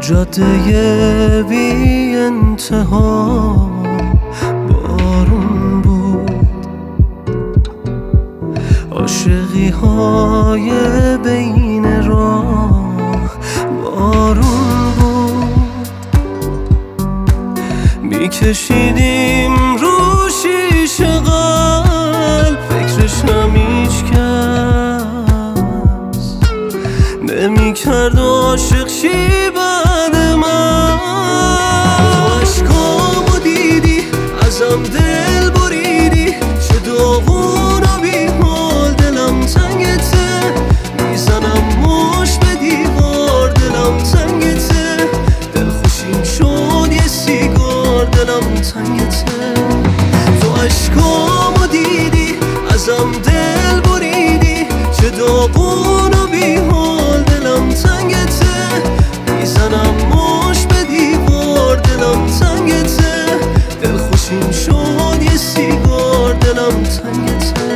جاده بی انتها بارون بود، عاشقی های بین راه بارون بود. میکشیدیم رو شیشه قلب، فکرشم هیچ کس نمیکرد عاشق شی بعد من. تو عشقامو دیدی ازم دل بریدی، چه داغون و بیحال دلم تنگته، میزنم مش به دیوار دلم تنگته، دلخوشیم شد یه سیگار دلم تنگته. تو عشقامو دیدی ازم دل بریدی، چه داغون و بیحال دلم تنگته، میزنم مش به دیوار دلم تنگته، دلخوشیم شد یه سیگار دلم تنگته.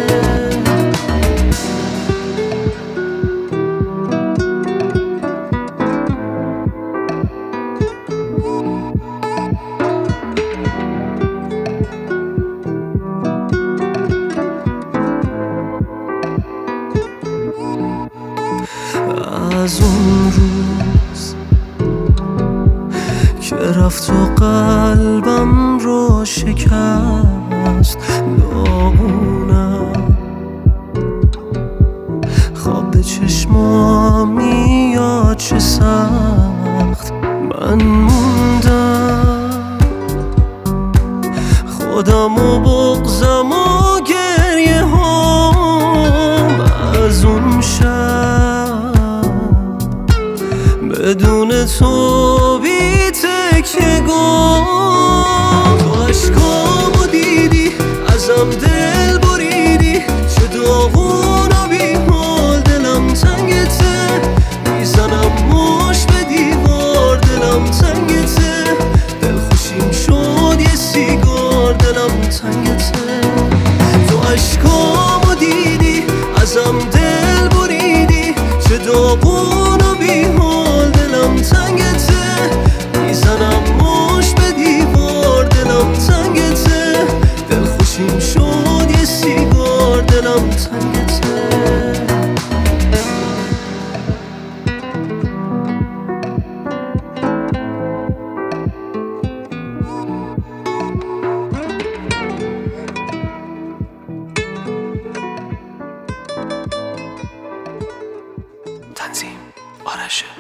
از اون روز که رفت و قلبم رو شکست، داغونم خواب به چشمام میاد چه سخت، من موندم خودم و بغضم و گریه هم از اون بدون تو بی تکیه‌گاه. تو عشقامو دیدی ازم دل بریدی، چه داغون و بیحال دلم تنگته، میزنم مش به دیوار دلم تنگته، دلخوشیم شد یه سیگار دلم تنگته. تو عشقامو دیدی ازم دل بریدی، چه داغون و بیحال دلم تنگته، میزنم مش به دیوار دلم تنگته، دلخوشیم شد یه سیگار دلم تنگته. تنظیم آرشه.